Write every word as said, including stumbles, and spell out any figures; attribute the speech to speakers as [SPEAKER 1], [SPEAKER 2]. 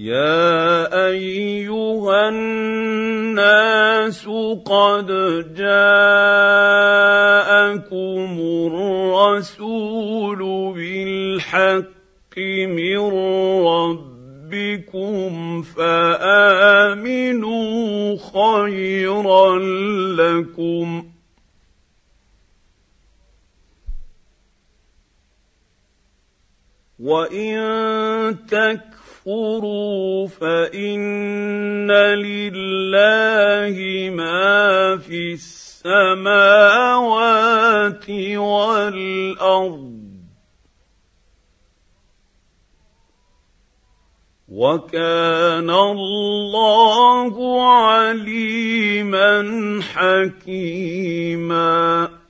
[SPEAKER 1] يا ايها الناس قد جاءكم الرسول بالحق من ربكم فآمنوا خيرا لكم وإن تكفروا فإن لله ما في السماوات والأرض وكان الله عليما حكيما.